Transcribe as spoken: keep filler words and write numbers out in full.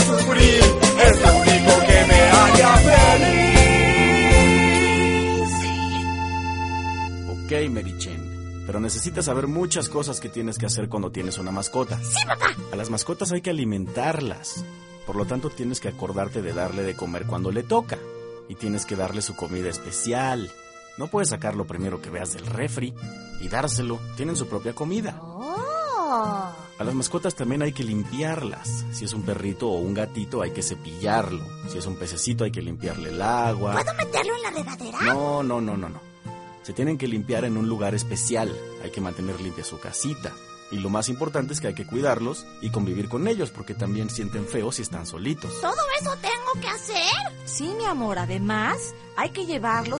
sufrir es lo único que me haría feliz. Ok, Mary Jane, pero necesitas saber muchas cosas que tienes que hacer cuando tienes una mascota. ¡Sí, papá! A las mascotas hay que alimentarlas. Por lo tanto, tienes que acordarte de darle de comer cuando le toca. Y tienes que darle su comida especial. No puedes sacar lo primero que veas del refri y dárselo. Tienen su propia comida. Oh. A las mascotas también hay que limpiarlas. Si es un perrito o un gatito, hay que cepillarlo. Si es un pececito, hay que limpiarle el agua. ¿Puedo meterlo en la regadera? No, no, no, no, no. Se tienen que limpiar en un lugar especial. Hay que mantener limpia su casita. Y lo más importante es que hay que cuidarlos y convivir con ellos, porque también sienten feo si están solitos. ¿Todo eso tengo que hacer? Sí, mi amor, además hay que llevarlos